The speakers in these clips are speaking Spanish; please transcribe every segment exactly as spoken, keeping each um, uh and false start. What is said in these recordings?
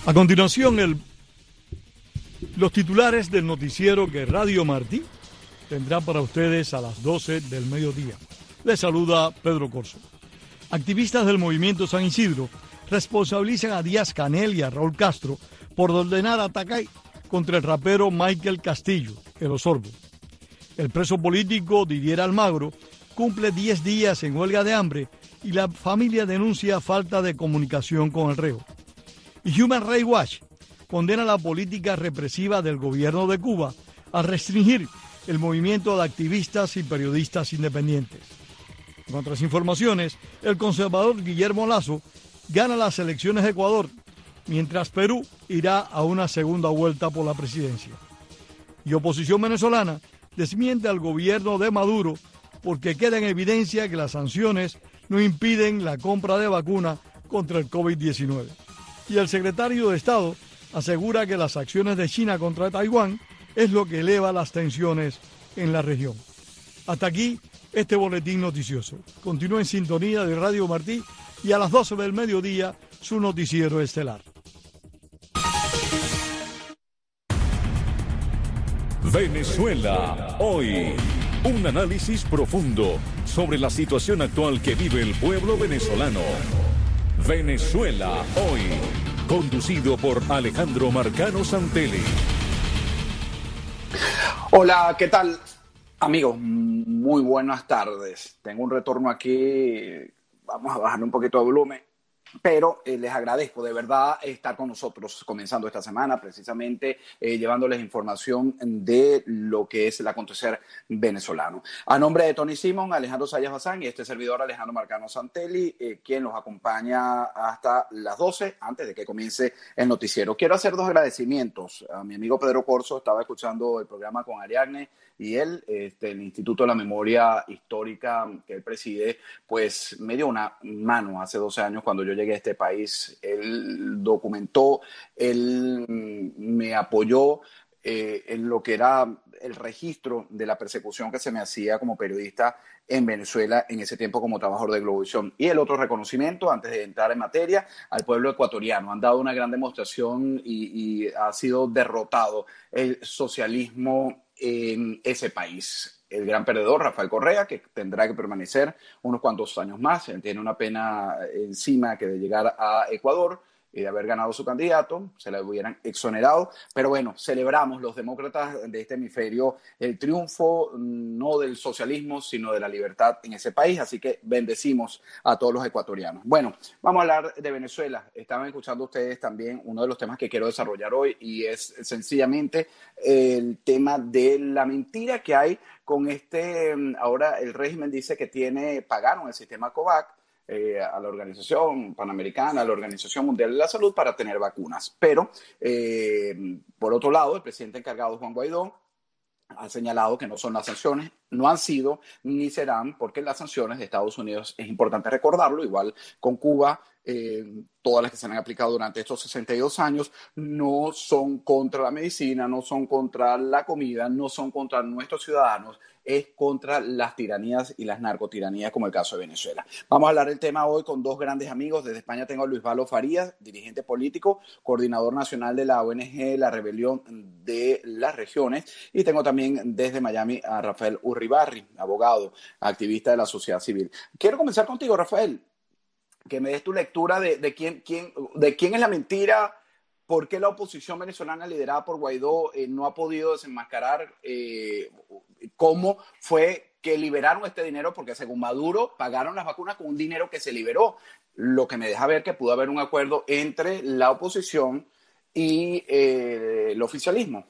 A continuación, el, los titulares del noticiero que Radio Martí tendrá para ustedes a las doce del mediodía. Les saluda Pedro Corso. Activistas del movimiento San Isidro responsabilizan a Díaz Canel y a Raúl Castro por ordenar ataque contra el rapero Michael Castillo, el Osorbo. El preso político Didier Almagro cumple diez días en huelga de hambre y la familia denuncia falta de comunicación con el reo. Y Human Rights Watch condena la política represiva del gobierno de Cuba al restringir el movimiento de activistas y periodistas independientes. En otras informaciones, el conservador Guillermo Lasso gana las elecciones de Ecuador, mientras Perú irá a una segunda vuelta por la presidencia. Y oposición venezolana desmiente al gobierno de Maduro porque queda en evidencia que las sanciones no impiden la compra de vacuna contra el COVID diecinueve. Y el secretario de Estado asegura que las acciones de China contra Taiwán es lo que eleva las tensiones en la región. Hasta aquí este boletín noticioso. Continúa en sintonía de Radio Martí y a las doce del mediodía su noticiero estelar. Venezuela hoy. Un análisis profundo sobre la situación actual que vive el pueblo venezolano. Venezuela hoy. Conducido por Alejandro Marcano Santelli. Hola, ¿qué tal, amigos? Muy buenas tardes. Tengo un retorno aquí. Vamos a bajarle un poquito de volumen. Pero eh, les agradezco de verdad estar con nosotros comenzando esta semana, precisamente eh, llevándoles información de lo que es el acontecer venezolano. A nombre de Tony Simón, Alejandro Sayas Bazán y este servidor Alejandro Marcano Santelli, eh, quien nos acompaña hasta las doce, antes de que comience el noticiero. Quiero hacer dos agradecimientos. A mi amigo Pedro Corso, estaba escuchando el programa con Ariadne y él, este, el Instituto de la Memoria Histórica que él preside, pues me dio una mano hace doce años cuando yo llegué a este país. Él documentó, él me apoyó eh, en lo que era el registro de la persecución que se me hacía como periodista en Venezuela en ese tiempo como trabajador de Globovisión. Y el otro reconocimiento, antes de entrar en materia, al pueblo ecuatoriano. Han dado una gran demostración y, y ha sido derrotado el socialismo en ese país. El gran perdedor, Rafael Correa, que tendrá que permanecer unos cuantos años más. Él tiene una pena encima que de llegar a Ecuador y de haber ganado su candidato, se le hubieran exonerado. Pero bueno, celebramos los demócratas de este hemisferio el triunfo no del socialismo, sino de la libertad en ese país. Así que bendecimos a todos los ecuatorianos. Bueno, vamos a hablar de Venezuela. Estaban escuchando ustedes también uno de los temas que quiero desarrollar hoy y es sencillamente el tema de la mentira que hay con este. Ahora el régimen dice que tiene, pagaron el sistema COVAX Eh, a la Organización Panamericana, a la Organización Mundial de la Salud para tener vacunas. Pero, eh, por otro lado, el presidente encargado, Juan Guaidó, ha señalado que no son las sanciones, no han sido ni serán, porque las sanciones de Estados Unidos, es importante recordarlo, igual con Cuba, eh, todas las que se han aplicado durante estos sesenta y dos años, no son contra la medicina, no son contra la comida, no son contra nuestros ciudadanos, es contra las tiranías y las narcotiranías, como el caso de Venezuela. Vamos a hablar del tema hoy con dos grandes amigos. Desde España tengo a Luis Valo Farías, dirigente político, coordinador nacional de la O N G La Rebelión de las Regiones, y tengo también desde Miami a Rafael Urribarri, abogado, activista de la sociedad civil. Quiero comenzar contigo, Rafael, que me des tu lectura de, de, quién, quién, de quién es la mentira. ¿Por qué la oposición venezolana liderada por Guaidó eh, no ha podido desenmascarar eh, cómo fue que liberaron este dinero? Porque según Maduro pagaron las vacunas con un dinero que se liberó, lo que me deja ver que pudo haber un acuerdo entre la oposición y eh, el oficialismo.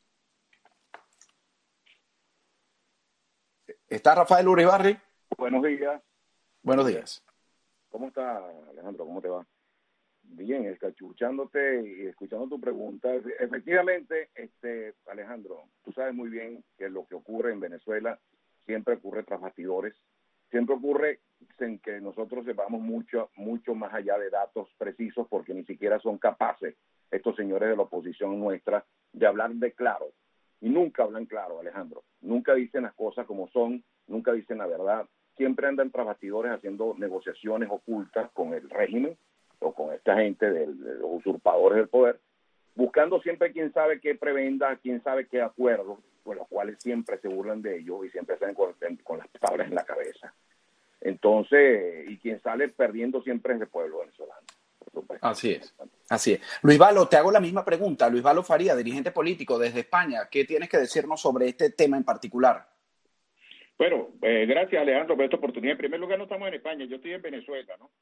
¿Está Rafael Uribarri? Buenos días. Buenos días. ¿Cómo está, Alejandro? ¿Cómo te va? Bien, escuchándote y escuchando tu pregunta. Efectivamente, este, Alejandro, tú sabes muy bien que lo que ocurre en Venezuela siempre ocurre tras bastidores, siempre ocurre sin que nosotros sepamos mucho, mucho más allá de datos precisos, porque ni siquiera son capaces estos señores de la oposición nuestra de hablar de claro. Y nunca hablan claro, Alejandro. Nunca dicen las cosas como son, nunca dicen la verdad. Siempre andan tras bastidores haciendo negociaciones ocultas con el régimen o con esta gente de, de los usurpadores del poder, buscando siempre quién sabe qué prebenda, quién sabe qué acuerdos, por los cuales siempre se burlan de ellos y siempre salen con, con las tablas en la cabeza. Entonces, y quien sale perdiendo siempre es el pueblo venezolano. Así es, así es. Luis Valo, te hago la misma pregunta. Luis Valo Faría, dirigente político desde España, ¿qué tienes que decirnos sobre este tema en particular? Bueno, eh, gracias Alejandro por esta oportunidad. En primer lugar, no estamos en España, yo estoy en Venezuela, ¿no?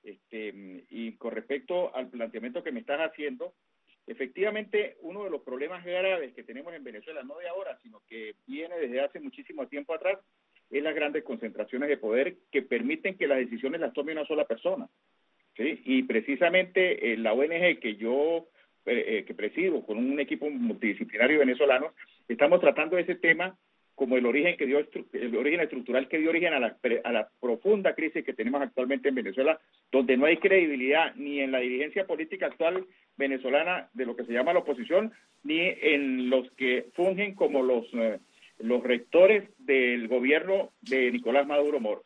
Este, y con respecto al planteamiento que me estás haciendo, efectivamente, uno de los problemas graves que tenemos en Venezuela, no de ahora, sino que viene desde hace muchísimo tiempo atrás, es las grandes concentraciones de poder que permiten que las decisiones las tome una sola persona, ¿sí? Y precisamente eh, la O N G que yo eh, que presido con un equipo multidisciplinario venezolano, estamos tratando ese tema como el origen que dio el origen estructural que dio origen a la, a la profunda crisis que tenemos actualmente en Venezuela, donde no hay credibilidad ni en la dirigencia política actual venezolana de lo que se llama la oposición, ni en los que fungen como los, eh, los rectores del gobierno de Nicolás Maduro Moros.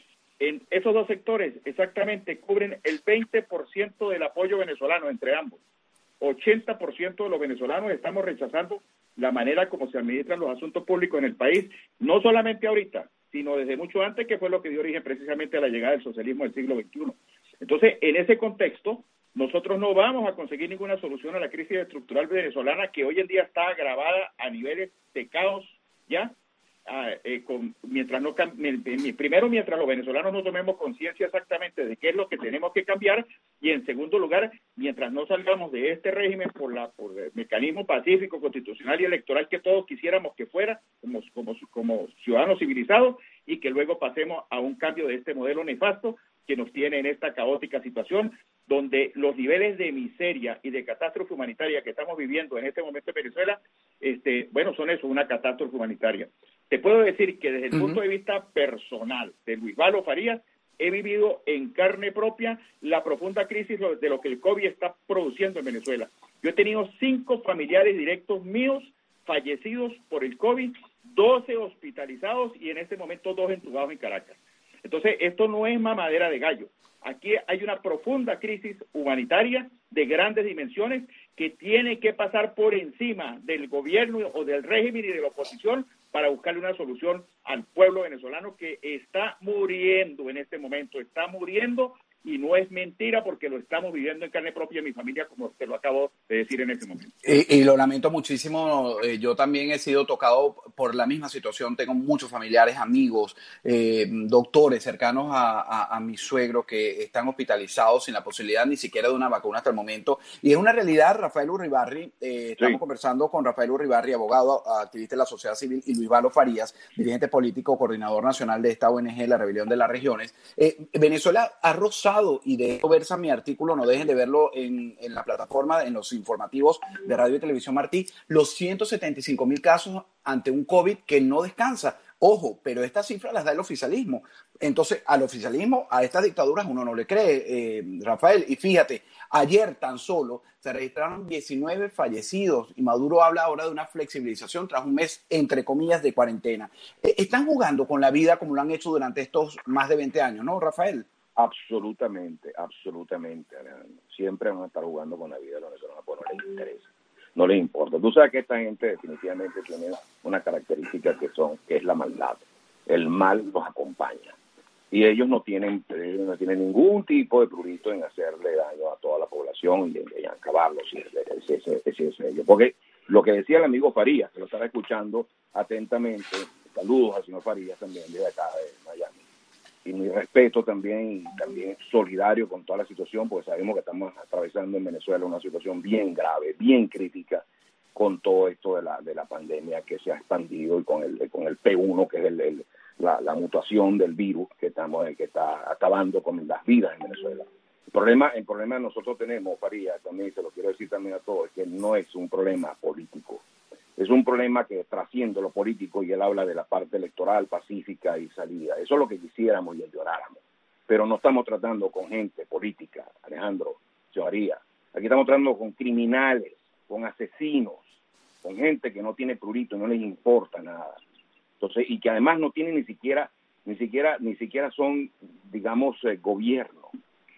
En esos dos sectores exactamente cubren el veinte por ciento del apoyo venezolano entre ambos. ochenta por ciento de los venezolanos estamos rechazando la manera como se administran los asuntos públicos en el país, no solamente ahorita, sino desde mucho antes, que fue lo que dio origen precisamente a la llegada del socialismo del siglo veintiuno. Entonces, en ese contexto, nosotros no vamos a conseguir ninguna solución a la crisis estructural venezolana, que hoy en día está agravada a niveles de caos, ¿ya? Ah, eh, con, mientras no primero mientras los venezolanos no tomemos conciencia exactamente de qué es lo que tenemos que cambiar, y en segundo lugar, mientras no salgamos de este régimen por la por el mecanismo pacífico, constitucional y electoral que todos quisiéramos que fuera como, como, como ciudadanos civilizados, y que luego pasemos a un cambio de este modelo nefasto que nos tiene en esta caótica situación, donde los niveles de miseria y de catástrofe humanitaria que estamos viviendo en este momento en Venezuela, este, bueno, son eso, una catástrofe humanitaria. Te puedo decir que desde el uh-huh. punto de vista personal de Luis Valo Farías, he vivido en carne propia la profunda crisis de lo que el COVID está produciendo en Venezuela. Yo he tenido cinco familiares directos míos fallecidos por el COVID, doce hospitalizados y en este momento dos entubados en Caracas. Entonces, esto no es mamadera de gallo. Aquí hay una profunda crisis humanitaria de grandes dimensiones que tiene que pasar por encima del gobierno o del régimen y de la oposición para buscarle una solución al pueblo venezolano que está muriendo en este momento, está muriendo, y no es mentira porque lo estamos viviendo en carne propia en mi familia, como te lo acabo de decir en este momento. Y, y lo lamento muchísimo, eh, yo también he sido tocado por la misma situación, tengo muchos familiares, amigos, eh, doctores cercanos a, a, a mi suegro que están hospitalizados sin la posibilidad ni siquiera de una vacuna hasta el momento, y es una realidad. Rafael Uribarri, eh, estamos sí. conversando con Rafael Uribarri, abogado, activista de la sociedad civil, y Luis Valo Farías, dirigente político, coordinador nacional de esta O N G, la Rebelión de las Regiones. Eh, Venezuela ha rozado, y de esto versa mi artículo, no dejen de verlo en, en la plataforma, en los informativos de Radio y Televisión Martí, los ciento setenta y cinco mil casos ante un COVID que no descansa. Ojo, pero estas cifras las da el oficialismo. Entonces, al oficialismo, a estas dictaduras uno no le cree, eh, Rafael. Y fíjate, ayer tan solo se registraron diecinueve fallecidos y Maduro habla ahora de una flexibilización tras un mes, entre comillas, de cuarentena. Eh, están jugando con la vida como lo han hecho durante estos más de veinte años, ¿no, Rafael? Absolutamente, absolutamente, Alejandro. Siempre van a estar jugando con la vida de los venezolanos, pues no les interesa, no les importa. Tú sabes que esta gente definitivamente tiene una característica que son, que es la maldad. El mal los acompaña. Y ellos no tienen, ellos no tienen ningún tipo de prurito en hacerle daño a toda la población y en, en acabarlo, si es, si es, si es, si es ello. Porque lo que decía el amigo Farías, que lo estaba escuchando atentamente, saludos al señor Farías también desde acá de Miami. Y mi respeto también, y también solidario con toda la situación, porque sabemos que estamos atravesando en Venezuela una situación bien grave, bien crítica, con todo esto de la de la pandemia que se ha expandido, y con el con el P uno, que es el, el la, la mutación del virus que estamos que está acabando con las vidas en Venezuela. El problema, el problema que nosotros tenemos, Faría, también se lo quiero decir también a todos, es que no es un problema político. Es un problema que trasciende lo político, y él habla de la parte electoral, pacífica y salida. Eso es lo que quisiéramos y lloráramos. Pero no estamos tratando con gente política, Alejandro, María. Aquí estamos tratando con criminales, con asesinos, con gente que no tiene prurito, no les importa nada. Entonces, y que además no tienen ni siquiera, ni siquiera, ni siquiera son, digamos, eh, gobierno.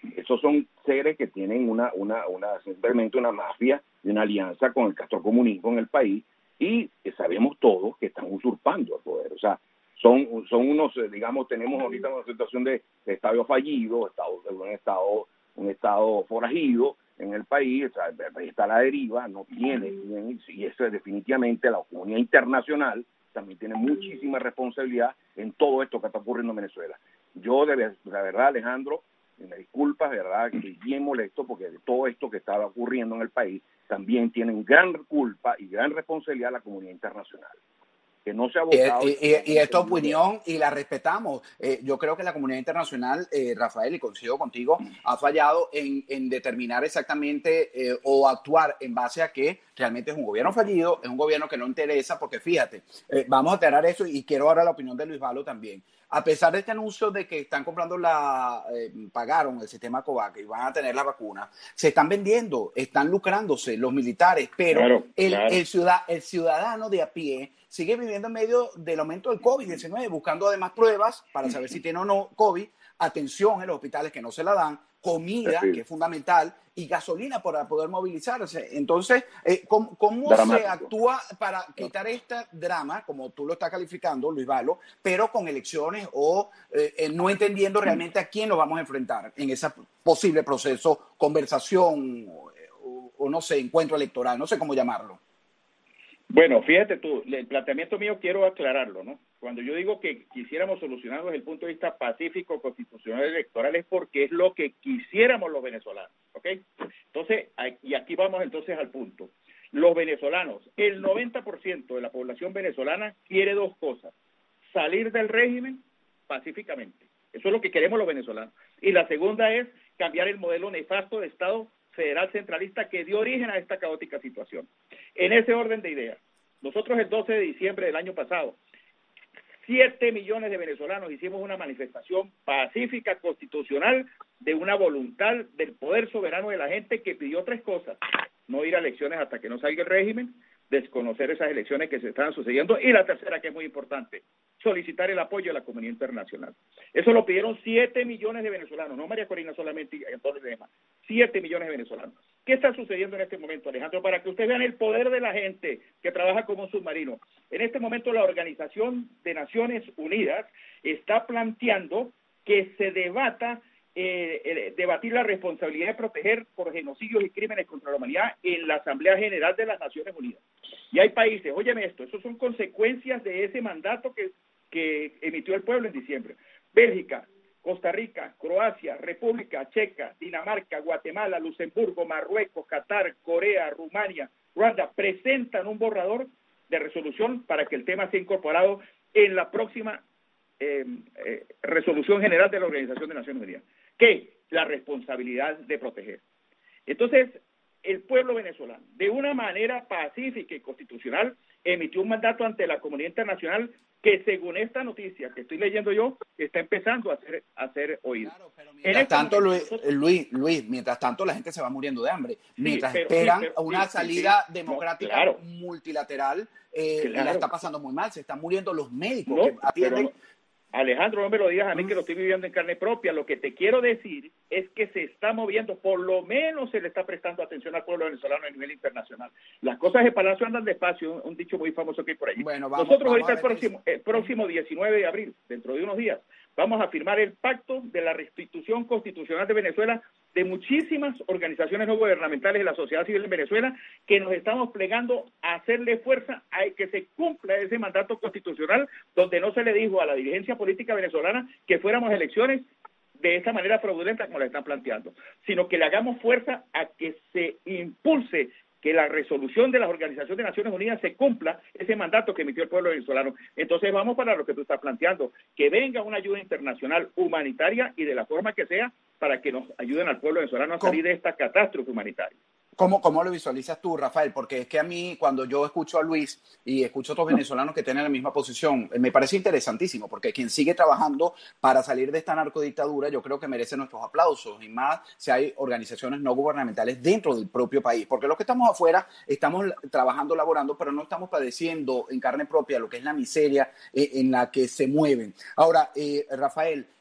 Esos son seres que tienen una, una, una, simplemente una mafia y una alianza con el castrocomunismo en el país, y sabemos todos que están usurpando el poder. O sea, son, son unos, digamos, tenemos ahorita una situación de, de estado fallido, estado, un estado, un estado forajido en el país. O sea, el país está a la deriva, no tiene, y eso es definitivamente la comunidad internacional también tiene muchísima responsabilidad en todo esto que está ocurriendo en Venezuela. Yo, de, de verdad, Alejandro, me disculpas, de verdad, que estoy bien molesto porque de todo esto que estaba ocurriendo en el país también tienen gran culpa y gran responsabilidad la comunidad internacional, que no se ha votado. Y, y, y esta opinión, y la respetamos. Eh, yo creo que la comunidad internacional, eh, Rafael, y coincido contigo, ha fallado en, en determinar exactamente eh, o actuar en base a que realmente es un gobierno fallido, es un gobierno que no interesa, porque fíjate, eh, vamos a aclarar eso, y quiero ahora la opinión de Luis Valo también. A pesar de este anuncio de que están comprando la, eh, pagaron el sistema COVAX y van a tener la vacuna, se están vendiendo, están lucrándose los militares, pero claro, el, claro. El, ciudad, el ciudadano de a pie sigue viviendo en medio del aumento del COVID diecinueve, buscando además pruebas para saber si tiene o no COVID, atención en los hospitales que no se la dan, comida, que es fundamental, y gasolina para poder movilizarse. Entonces, eh, ¿cómo, cómo se actúa para quitar este drama, como tú lo estás calificando, Luis Valo, pero con elecciones o eh, no entendiendo realmente a quién nos vamos a enfrentar en ese posible proceso, conversación o, o no sé, encuentro electoral, no sé cómo llamarlo? Bueno, fíjate tú, el planteamiento mío quiero aclararlo, ¿no? Cuando yo digo que quisiéramos solucionarlo desde el punto de vista pacífico, constitucional, electoral, es porque es lo que quisiéramos los venezolanos, ¿ok? Entonces, y aquí vamos entonces al punto. Los venezolanos, el noventa por ciento de la población venezolana quiere dos cosas: salir del régimen pacíficamente. Eso es lo que queremos los venezolanos. Y la segunda es cambiar el modelo nefasto de Estado federal centralista que dio origen a esta caótica situación. En ese orden de ideas, nosotros el doce de diciembre del año pasado, siete millones de venezolanos hicimos una manifestación pacífica, constitucional, de una voluntad del poder soberano de la gente que pidió tres cosas: no ir a elecciones hasta que no salga el régimen, desconocer esas elecciones que se estaban sucediendo, y la tercera, que es muy importante, solicitar el apoyo de la comunidad internacional. Eso lo pidieron siete millones de venezolanos, no María Corina solamente y Antonio de demás, siete millones de venezolanos. ¿Qué está sucediendo en este momento, Alejandro? Para que ustedes vean el poder de la gente que trabaja como un submarino. En este momento la Organización de Naciones Unidas está planteando que se debata Eh, eh, debatir la responsabilidad de proteger por genocidios y crímenes contra la humanidad en la Asamblea General de las Naciones Unidas. Y hay países, óyeme esto, eso son consecuencias de ese mandato que, que emitió el pueblo en diciembre. Bélgica, Costa Rica, Croacia, República Checa, Dinamarca, Guatemala, Luxemburgo, Marruecos, Qatar, Corea, Rumania, Ruanda, presentan un borrador de resolución para que el tema sea incorporado en la próxima eh, eh, resolución general de la Organización de Naciones Unidas. ¿Qué? La responsabilidad de proteger. Entonces, el pueblo venezolano, de una manera pacífica y constitucional, emitió un mandato ante la comunidad internacional que, según esta noticia que estoy leyendo yo, está empezando a ser, a ser oído. Claro, pero mientras este tanto, momento, Luis, nosotros... Luis, Luis, mientras tanto la gente se va muriendo de hambre. Sí, mientras pero, esperan sí, pero, una sí, salida sí, democrática no, claro. multilateral, eh, claro. y la está pasando muy mal. Se están muriendo los médicos no, que atienden... Alejandro, no me lo digas a mí que lo estoy viviendo en carne propia. Lo que te quiero decir es que se está moviendo, por lo menos se le está prestando atención al pueblo venezolano a nivel internacional. Las cosas de palacio andan despacio, un dicho muy famoso que hay por ahí. Bueno, vamos, Nosotros vamos ahorita el próximo, el próximo diecinueve de abril, dentro de unos días, vamos a firmar el pacto de la restitución constitucional de Venezuela, de muchísimas organizaciones no gubernamentales de la sociedad civil en Venezuela, que nos estamos plegando a hacerle fuerza a que se cumpla ese mandato constitucional, donde no se le dijo a la dirigencia política venezolana que fuéramos a elecciones de esa manera fraudulenta como la están planteando, sino que le hagamos fuerza a que se impulse que la resolución de las Organizaciones de Naciones Unidas se cumpla ese mandato que emitió el pueblo venezolano. Entonces vamos para lo que tú estás planteando, que venga una ayuda internacional humanitaria y de la forma que sea para que nos ayuden al pueblo venezolano a salir de esta catástrofe humanitaria. ¿Cómo, ¿Cómo lo visualizas tú, Rafael? Porque es que a mí, cuando yo escucho a Luis y escucho a otros venezolanos que tienen la misma posición, me parece interesantísimo, porque quien sigue trabajando para salir de esta narcodictadura, yo creo que merece nuestros aplausos, y más si hay organizaciones no gubernamentales dentro del propio país, porque los que estamos afuera estamos trabajando, laborando, pero no estamos padeciendo en carne propia lo que es la miseria en la que se mueven. Ahora, eh, Rafael,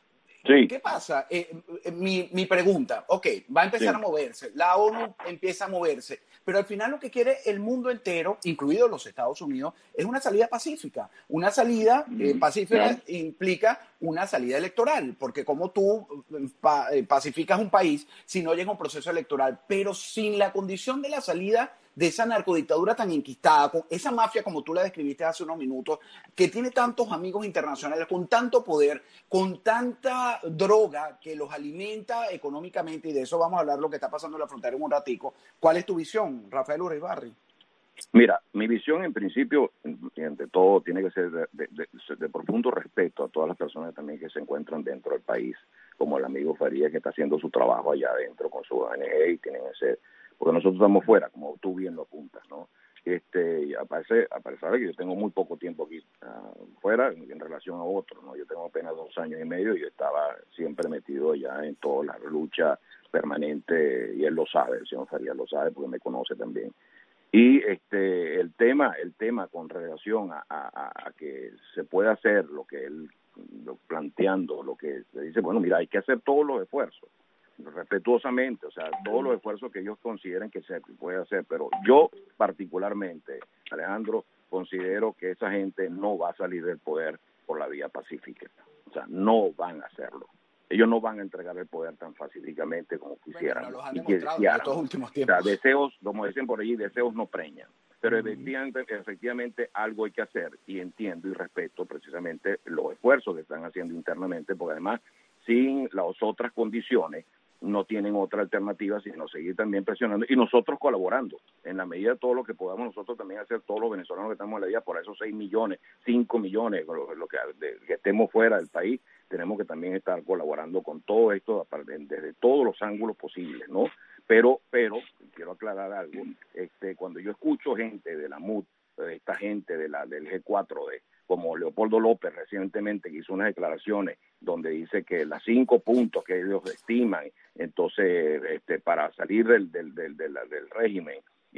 Sí. ¿Qué pasa? Eh, mi, mi pregunta, ok, va a empezar Sí. a moverse, la ONU empieza a moverse, pero al final lo que quiere el mundo entero, incluidos los Estados Unidos, es una salida pacífica. Una salida eh, pacífica Claro. implica una salida electoral, porque como tú pa, eh, pacificas un país si no llega un proceso electoral, pero sin la condición de la salida de esa narcodictadura tan enquistada, con esa mafia como tú la describiste hace unos minutos, que tiene tantos amigos internacionales, con tanto poder, con tanta droga que los alimenta económicamente, y de eso vamos a hablar lo que está pasando en la frontera en un ratico. ¿Cuál es tu visión, Rafael Uribarri? Mira, mi visión en principio, ante todo, tiene que ser de, de, de, de profundo respeto a todas las personas también que se encuentran dentro del país, como el amigo Faría, que está haciendo su trabajo allá adentro con su O N G y tienen ese... Porque nosotros estamos fuera, como tú bien lo apuntas, ¿no? Este, y a pesar, a pesar de que yo tengo muy poco tiempo aquí uh, fuera en, en relación a otros, ¿no? Yo tengo apenas dos años y medio y yo estaba siempre metido ya en toda la lucha permanente, y él lo sabe, el señor Faría lo sabe porque me conoce también. Y este el tema el tema con relación a, a, a que se pueda hacer lo que él lo, planteando, lo que se dice, bueno, mira, hay que hacer todos los esfuerzos, respetuosamente, o sea, todos los esfuerzos que ellos consideren que se puede hacer, pero yo particularmente, Alejandro, considero que esa gente no va a salir del poder por la vía pacífica, o sea, no van a hacerlo. Ellos no van a entregar el poder tan fácilmente como quisieran. Bueno, los han y demostrado que en estos últimos tiempos. O sea, deseos, como dicen por allí, deseos no preñan. Pero mm. efectivamente, efectivamente algo hay que hacer, y entiendo y respeto precisamente los esfuerzos que están haciendo internamente, porque además, sin las otras condiciones, no tienen otra alternativa sino seguir también presionando y nosotros colaborando en la medida de todo lo que podamos nosotros también hacer, todos los venezolanos que estamos en la vida, por esos seis millones, cinco millones, lo, lo que, de, que estemos fuera del país, tenemos que también estar colaborando con todo esto desde todos los ángulos posibles, ¿no? Pero, pero, quiero aclarar algo, este, cuando yo escucho gente de la M U D, esta gente de la del G cuatro D, como Leopoldo López recientemente, que hizo unas declaraciones donde dice que los cinco puntos que ellos estiman, entonces, este, para salir del, del, del, del, del régimen,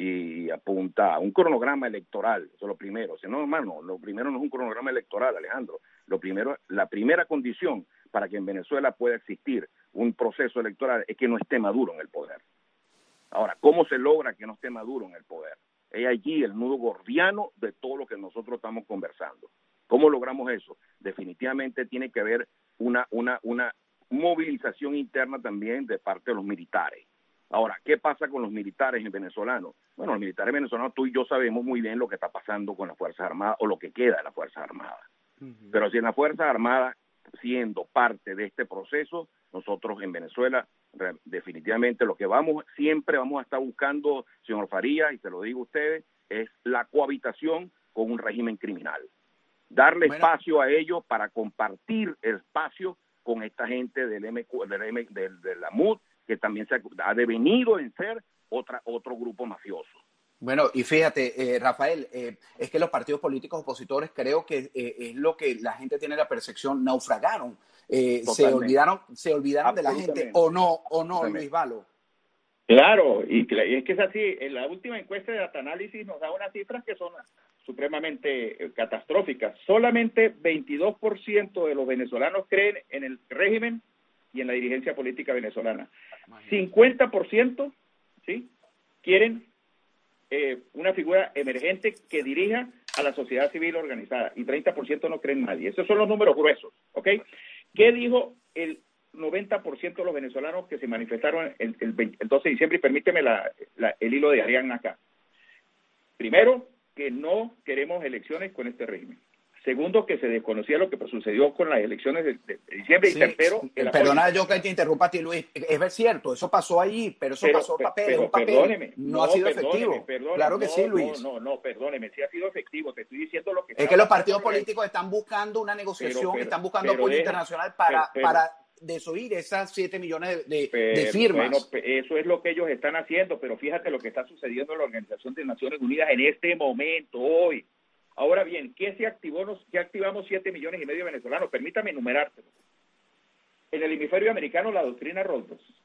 y apunta a un cronograma electoral, eso es lo primero. O sea, no, hermano, lo primero no es un cronograma electoral, Alejandro. Lo primero, la primera condición para que en Venezuela pueda existir un proceso electoral es que no esté Maduro en el poder. Ahora, ¿cómo se logra que no esté Maduro en el poder? Es allí el nudo gordiano de todo lo que nosotros estamos conversando. ¿Cómo logramos eso? Definitivamente tiene que haber una, una, una movilización interna también de parte de los militares. Ahora, ¿qué pasa con los militares venezolanos? Bueno, los militares venezolanos, tú y yo sabemos muy bien lo que está pasando con las Fuerzas Armadas o lo que queda de las Fuerzas Armadas. Uh-huh. Pero si en las Fuerzas Armadas, siendo parte de este proceso, nosotros en Venezuela definitivamente lo que vamos, siempre vamos a estar buscando, señor Faría, y se lo digo a ustedes, es la cohabitación con un régimen criminal. Darle bueno. espacio a ellos para compartir el espacio con esta gente del M, del M, del, de la M U D, que también se ha, ha devenido en ser otra, otro grupo mafioso. Bueno, y fíjate, eh, Rafael, eh, es que los partidos políticos opositores creo que eh, es lo que la gente tiene la percepción, naufragaron, eh, se olvidaron, se olvidaron de la gente, o no, o no, Luis Valo. Claro, y, y es que es así, en la última encuesta de Data-Análisis nos da unas cifras que son supremamente eh, catastróficas. Solamente veintidós por ciento de los venezolanos creen en el régimen y en la dirigencia política venezolana. cincuenta por ciento, ¿sí?, quieren eh, una figura emergente que dirija a la sociedad civil organizada, y treinta por ciento no creen nadie. Esos son los números gruesos, ¿ok? ¿Qué dijo el noventa por ciento de los venezolanos que se manifestaron el, el, veinte, el doce de diciembre? Y permíteme la, la, el hilo de Ariana acá. Primero, que no queremos elecciones con este régimen. Segundo, que se desconocía lo que sucedió con las elecciones de, de, de diciembre. Sí, y tercero, el perdona yo que te interrumpa a ti, Luis, es cierto, eso pasó allí, pero eso pero, pasó papel, pero, es un papel, perdóneme, no, no ha sido efectivo. Perdóneme, claro que no, sí, Luis. No, no, no, perdóneme, sí ha sido efectivo, te estoy diciendo lo que... Es que los partidos políticos están buscando una negociación, pero, pero, están buscando apoyo deja, internacional para, pero, para desoír esas siete millones de, de, pero, de firmas. Bueno, eso es lo que ellos están haciendo, pero fíjate lo que está sucediendo en la Organización de Naciones Unidas en este momento, hoy. Ahora bien, ¿qué se activó? ¿Qué activamos siete millones y medio de venezolanos? Permítame enumerártelo. En el hemisferio americano, la doctrina Roosevelt,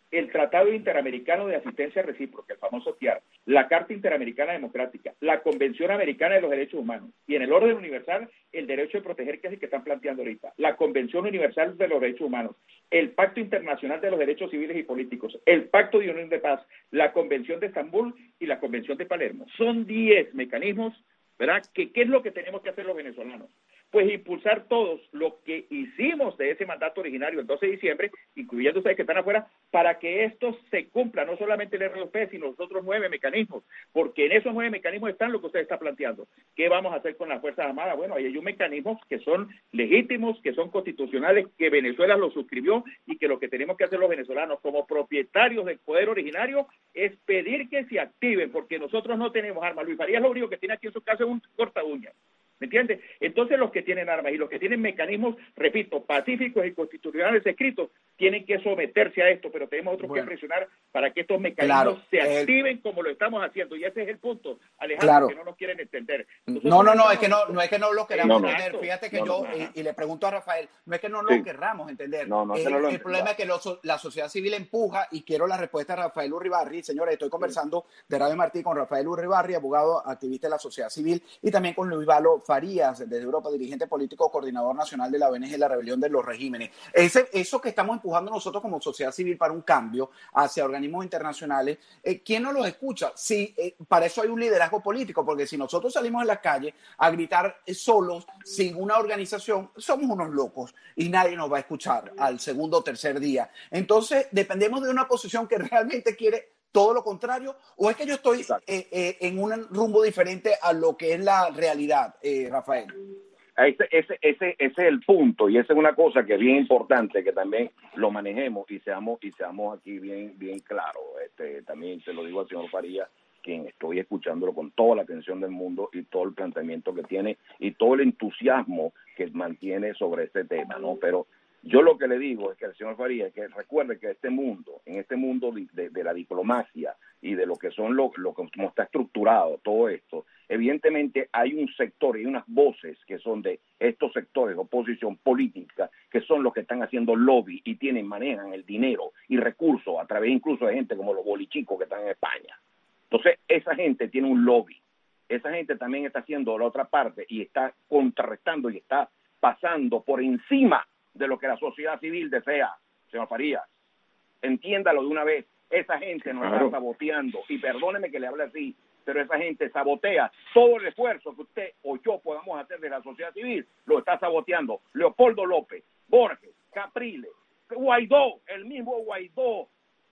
el Tratado Interamericano de Asistencia Recíproca, el famoso T I A R, la Carta Interamericana Democrática, la Convención Americana de los Derechos Humanos y en el orden universal el derecho de proteger, que es el que están planteando ahorita, la Convención Universal de los Derechos Humanos, el Pacto Internacional de los Derechos Civiles y Políticos, el Pacto de Unión de Paz, la Convención de Estambul y la Convención de Palermo. Son diez mecanismos, ¿verdad? ¿Qué, qué es lo que tenemos que hacer los venezolanos? Pues impulsar todos lo que hicimos de ese mandato originario el doce de diciembre, incluyendo ustedes que están afuera, para que esto se cumpla, no solamente el R dos P, sino los otros nueve mecanismos, porque en esos nueve mecanismos están lo que usted está planteando. ¿Qué vamos a hacer con las Fuerzas Armadas? Bueno, ahí hay un mecanismos que son legítimos, que son constitucionales, que Venezuela lo suscribió y que lo que tenemos que hacer los venezolanos como propietarios del poder originario es pedir que se activen, porque nosotros no tenemos armas. Luis Farías lo único que tiene aquí en su casa es un corta uñas. ¿Me entiendes? Entonces los que tienen armas y los que tienen mecanismos, repito, pacíficos y constitucionales escritos, tienen que someterse a esto, pero tenemos otros bueno, que presionar para que estos mecanismos claro, se activen el, como lo estamos haciendo, y ese es el punto, Alejandro, claro, que no nos quieren entender. Nosotros no, no, no, es que no, no es que no lo queramos no, entender, no, fíjate que no, yo, no, y, y le pregunto a Rafael, no es que no lo sí. querramos entender, no, no, es, no lo el problema es que lo, la sociedad civil empuja, y quiero la respuesta de Rafael Uribarri. Señores, estoy conversando sí. de Radio Martí con Rafael Uribarri, abogado, activista de la sociedad civil, y también con Luis Valo Farías, desde Europa, dirigente político, coordinador nacional de la O N G La Rebelión de los Regímenes. Ese, eso que estamos empujando nosotros como sociedad civil para un cambio hacia organismos internacionales, eh, ¿quién nos los escucha? Sí, eh, para eso hay un liderazgo político, porque si nosotros salimos a la calle a gritar solos, sin una organización, somos unos locos y nadie nos va a escuchar al segundo o tercer día. Entonces, dependemos de una posición que realmente quiere todo lo contrario, o es que yo estoy eh, eh, en un rumbo diferente a lo que es la realidad, eh, Rafael. Ese, ese, ese, ese es el punto, y esa es una cosa que es bien importante que también lo manejemos y seamos y seamos aquí bien bien claros. Este, también se lo digo al señor Farías, quien estoy escuchándolo con toda la atención del mundo y todo el planteamiento que tiene y todo el entusiasmo que mantiene sobre este tema, ¿no? Pero yo lo que le digo es que el señor Farías, que recuerde que este mundo, en este mundo de, de, de la diplomacia y de lo que son lo, lo como está estructurado todo esto, evidentemente hay un sector y unas voces que son de estos sectores de oposición política, que son los que están haciendo lobby y tienen, manejan el dinero y recursos a través incluso de gente como los bolichicos que están en España. Entonces, esa gente tiene un lobby. Esa gente también está haciendo la otra parte y está contrarrestando y está pasando por encima de lo que la sociedad civil desea, señor Farías. Entiéndalo de una vez. Esa gente nos claro. está saboteando, y perdóneme que le hable así, pero esa gente sabotea todo el esfuerzo que usted o yo podamos hacer de la sociedad civil, lo está saboteando. Leopoldo López, Borges, Capriles, Guaidó, el mismo Guaidó,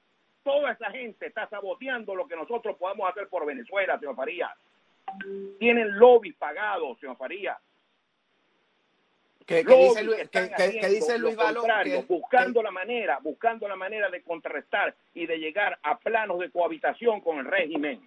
toda esa gente está saboteando lo que nosotros podamos hacer por Venezuela, señor Farías. Tienen lobby pagados, señor Farías. ¿Qué, qué dice Luis, que, que, que dice Luis Valo? Que, buscando que... la manera, buscando la manera de contrarrestar y de llegar a planos de cohabitación con el régimen.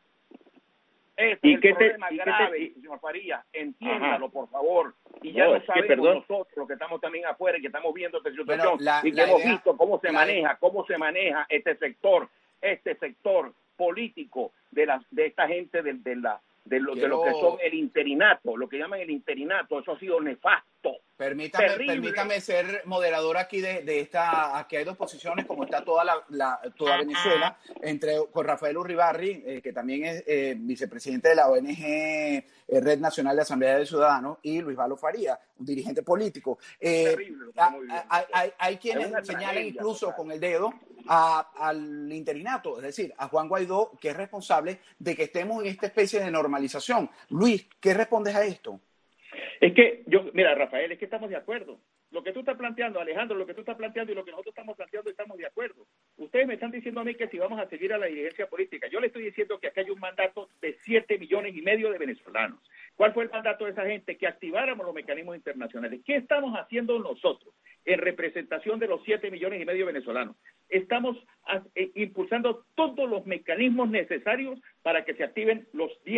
Ese es el te, problema grave, te, señor Farías. Entiéndalo, ajá. por favor. Y ya no, lo sabemos que, nosotros, que estamos también afuera y que estamos viendo esta situación, bueno, la, y que hemos idea, visto cómo se maneja, cómo se maneja este sector, este sector político de la, de esta gente de, de la De lo, Quiero... de lo que son el interinato, lo que llaman el interinato. Eso ha sido nefasto. Permítame, permítame ser moderador aquí de, de esta, aquí hay dos posiciones, como está toda la, la toda Venezuela, entre con Rafael Uribarri, eh, que también es eh, vicepresidente de la O N G eh, Red Nacional de Asamblea de Ciudadanos, y Luis Valo Farías, un dirigente político. Eh, terrible, a, hay, hay, hay quienes hay señalan incluso total. con el dedo a, al interinato, es decir, a Juan Guaidó, que es responsable de que estemos en esta especie de normalización. Luis, ¿qué respondes a esto? Es que, yo, mira, Rafael, es que estamos de acuerdo. Lo que tú estás planteando, Alejandro, lo que tú estás planteando y lo que nosotros estamos planteando, estamos de acuerdo. Ustedes me están diciendo a mí que si vamos a seguir a la dirigencia política. Yo le estoy diciendo que acá hay un mandato de siete millones y medio de venezolanos. ¿Cuál fue el mandato de esa gente? Que activáramos los mecanismos internacionales. ¿Qué estamos haciendo nosotros en representación de los siete millones y medio de venezolanos? Estamos a, eh, impulsando todos los mecanismos necesarios para que se activen los diez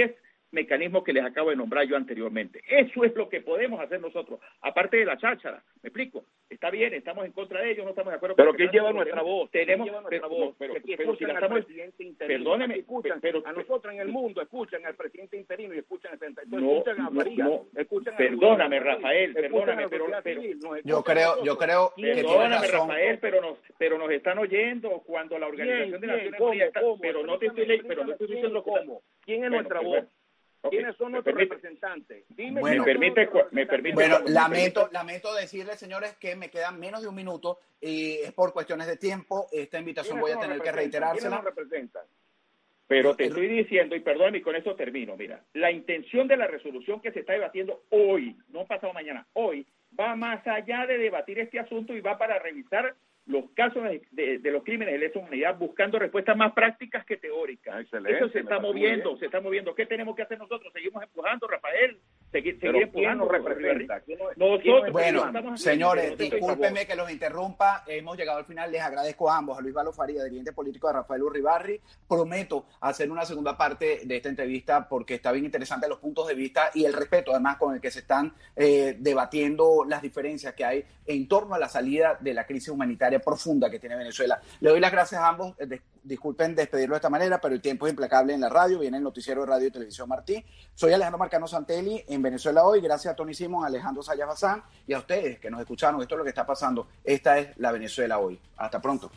mecanismos que les acabo de nombrar yo anteriormente. Eso es lo que podemos hacer nosotros, aparte de la cháchara, ¿me explico? Está bien, estamos en contra de ellos, no estamos de acuerdo. Pero ¿quién lleva nuestra voz? Tenemos, lleva pero, voz? pero, pero, pero, pero si la al estamos, presidente interino, perdóneme, escuchan, pero, a nosotros en el mundo escuchan al presidente interino y escuchan, no, escuchan a Faría, no, escuchan perdóname, a Rafael, perdóname, pero, pero yo creo, yo creo que perdóname, Rafael, pero nos, pero nos están oyendo cuando la Organización de Naciones Unidas está, pero no te estoy, pero no estoy diciendo cómo. ¿Quién es bueno, nuestra bueno, voz? okay. ¿Quiénes son nuestros representantes? Dime. Bueno, me permite, me permite. Bueno, me lamento, permite. lamento decirles, señores, que me quedan menos de un minuto y es por cuestiones de tiempo. Esta invitación voy a tener que reiterársela. ¿Quiénes nos representan? Pero te estoy diciendo, y perdóname, y con eso termino, mira, la intención de la resolución que se está debatiendo hoy, no pasado mañana, hoy, va más allá de debatir este asunto y va para revisar los casos de, de, de los crímenes de lesa humanidad, buscando respuestas más prácticas que teóricas. Excelente, eso se está moviendo, se está moviendo. ¿Qué tenemos que hacer nosotros? Seguimos empujando, Rafael, seguir, seguir empujando. ¿Quién nos representa? ¿Quién nos, nosotros, bueno, señores, discúlpenme que los interrumpa. Hemos llegado al final. Les agradezco a ambos, a Luis Valo Faría, dirigente político de Rafael Uribarri. Prometo hacer una segunda parte de esta entrevista porque está bien interesante los puntos de vista y el respeto, además, con el que se están eh, debatiendo las diferencias que hay en torno a la salida de la crisis humanitaria profunda que tiene Venezuela. Le doy las gracias a ambos. Des- disculpen despedirlo de esta manera, pero el tiempo es implacable en la radio. Viene el noticiero de Radio y Televisión Martí. Soy Alejandro Marcano Santelli en Venezuela Hoy. Gracias a Tony Simón, a Alejandro Sayas Bazán y a ustedes que nos escucharon. Esto es lo que está pasando. Esta es la Venezuela Hoy. Hasta pronto.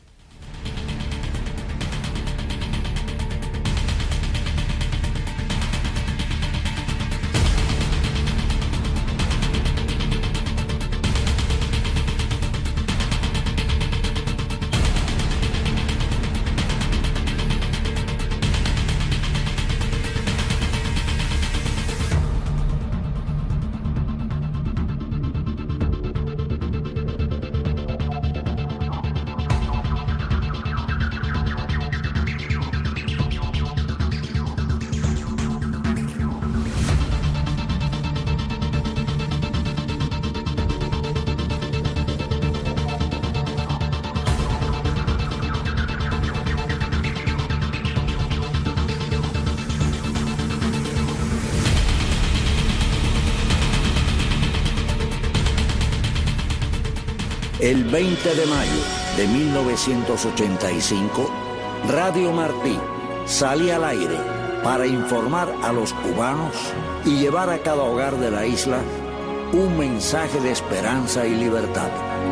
El veinte de mayo de mil novecientos ochenta y cinco, Radio Martí salía al aire para informar a los cubanos y llevar a cada hogar de la isla un mensaje de esperanza y libertad.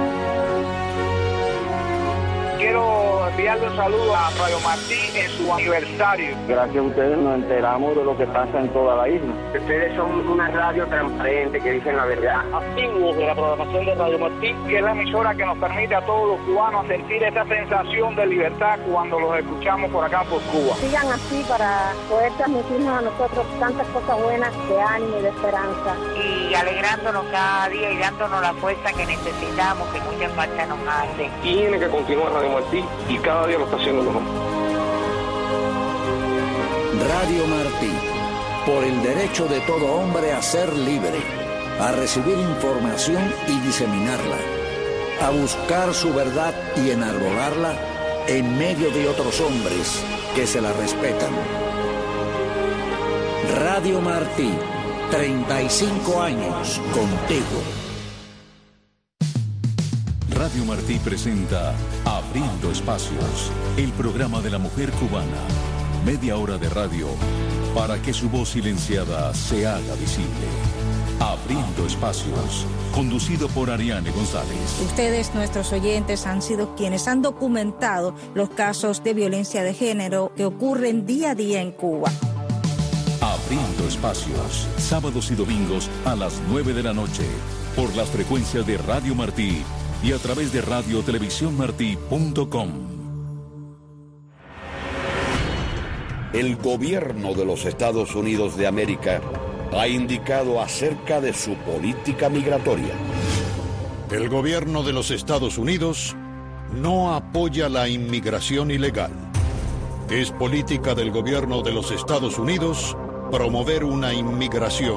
Quiero enviarle un saludo a Radio Martí en su aniversario. Gracias a ustedes nos enteramos de lo que pasa en toda la isla. Ustedes son una radio transparente que dicen la verdad. Activos de la programación de Radio Martí, que es la emisora que nos permite a todos los cubanos sentir esa sensación de libertad cuando los escuchamos por acá por Cuba. Sigan así para poder transmitirnos a nosotros tantas cosas buenas de ánimo y de esperanza. Y alegrándonos cada día y dándonos la fuerza que necesitamos, que mucha falta nos hace. Tiene que continuar Radio Martí y cada día lo está haciendo mejor. Radio Martí, por el derecho de todo hombre a ser libre, a recibir información y diseminarla, a buscar su verdad y enarbolarla en medio de otros hombres que se la respetan. Radio Martí, treinta y cinco años contigo. Radio Martí presenta Abriendo Espacios, el programa de la mujer cubana. Media hora de radio para que su voz silenciada se haga visible. Abriendo Espacios, conducido por Ariane González. Ustedes, nuestros oyentes, han sido quienes han documentado los casos de violencia de género que ocurren día a día en Cuba. Abriendo Espacios, sábados y domingos a las nueve de la noche, por las frecuencias de Radio Martí y a través de radio televisión martí punto com. El gobierno de los Estados Unidos de América ha indicado acerca de su política migratoria. El gobierno de los Estados Unidos no apoya la inmigración ilegal. Es política del gobierno de los Estados Unidos promover una inmigración